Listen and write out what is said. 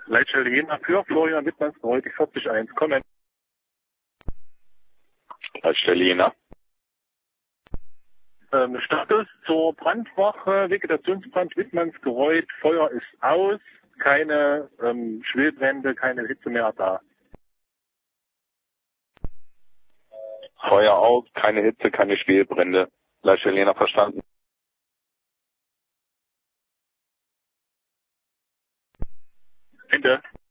Leitstelle Jena für Florian Wittmanns, heute 40.1. Kommen. Leitstelle Jena. Status zur Brandwache, Vegetationsbrand Wittmannsgereuth, Feuer ist aus, keine Schwelbrände, keine Hitze mehr da. Feuer aus, keine Hitze, keine Schwelbrände. Leitstelle Jena verstanden. Bitte.